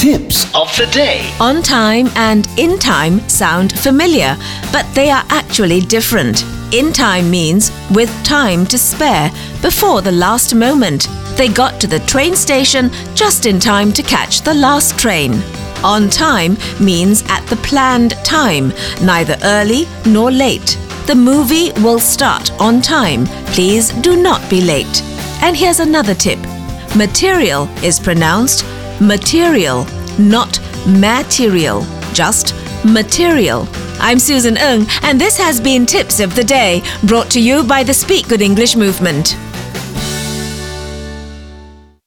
Tips of the day. On time and in time sound familiar, but they are actually different. In time means with time to spare, before the last moment. They got to the train station just in time to catch the last train. On time means at the planned time, neither early nor late. The movie will start on time. Please do not be late. And here's another tip. Material is pronounced material, not material, just material. I'm Susan Ng, and this has been Tips of the Day, brought to you by the Speak Good English movement.